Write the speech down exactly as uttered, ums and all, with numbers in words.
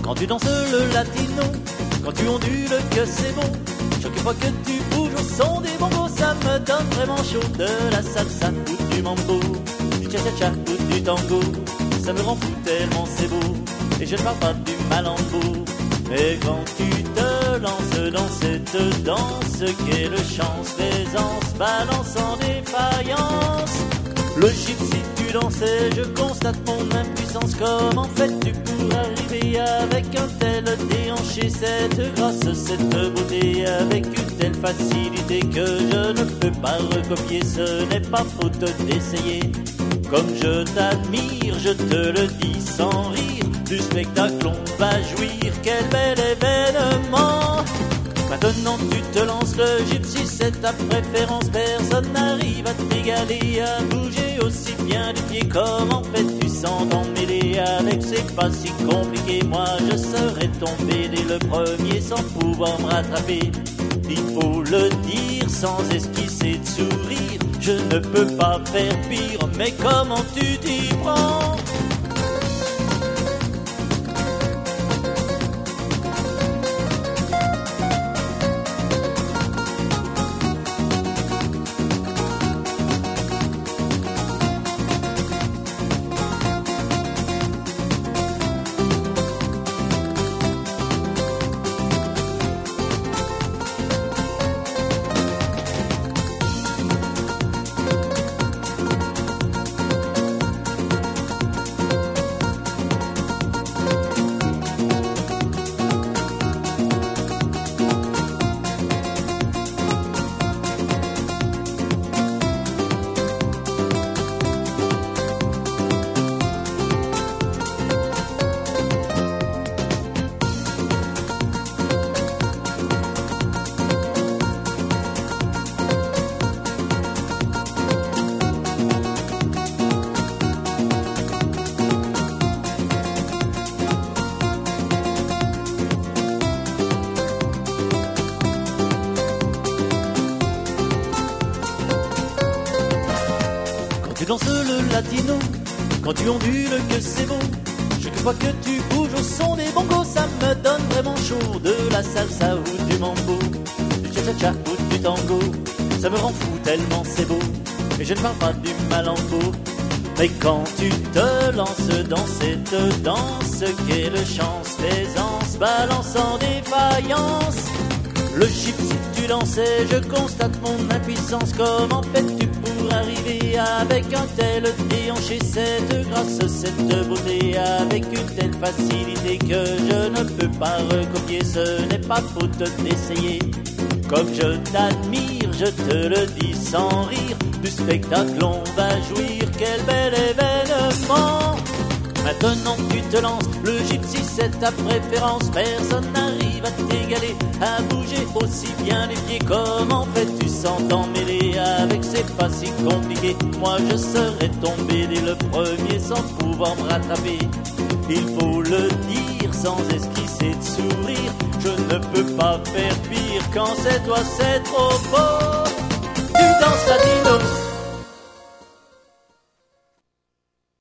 Quand tu danses le latino, quand tu ondules que c'est bon. Chaque fois que tu bouges au son des bongos, ça me donne vraiment chaud. De la salsa ou du mambo, du cha-cha-cha ou du tango, ça me rend fou tellement c'est beau. Et je ne parle pas du malambo. Mais quand tu te lances dans cette danse qu'est le chance d'aisance, balance en défaillance. Le gypsy tu dansais, je constate mon impuissance. Comment fais-tu pour arriver avec un tel déhanché, cette grâce, cette beauté, avec une telle facilité que je ne peux pas recopier. Ce n'est pas faute d'essayer. Comme je t'admire, je te le dis sans rire, du spectacle on va jouir, quel bel événement. Maintenant tu te lances, le gypsy c'est ta préférence. Personne n'arrive à t'égaler, à bouger aussi bien les pieds. Comment fais-tu sans t'en mêler? Avec c'est pas si compliqué, moi je serais tombé dès le premier sans pouvoir me rattraper. Il faut le dire sans esquisser de sourire, je ne peux pas faire pire, mais comment tu t'y prends? Tu danses le latino, quand tu ondules que c'est beau. Chaque fois que tu bouges au son des bongos, ça me donne vraiment chaud. De la salsa ou du mambo, du cha-cha-cha ou du tango, ça me rend fou tellement c'est beau. Et je ne parle pas du malambo. Mais quand tu te lances dans cette danse qu'est le chance d'aisance, balance en défaillance. Le gypsy tu dansais, je constate mon impuissance. Comment fais-tu pour arriver avec un tel déhanché, cette grâce, cette beauté, avec une telle facilité que je ne peux pas recopier. Ce n'est pas faute d'essayer. Comme je t'admire, je te le dis sans rire, du spectacle on va jouir, quel bel événement. Maintenant tu te lances, le gypsy c'est ta préférence. Personne n'arrive à t'égaler, à bouger aussi bien les pieds. Comment fais-tu sans t'en mêler? Avec c'est pas si compliqué, moi je serais tombé dès le premier sans pouvoir me rattraper. Il faut le dire sans esquisser de sourire, je ne peux pas faire pire, quand c'est toi c'est trop beau. Tu danses latino,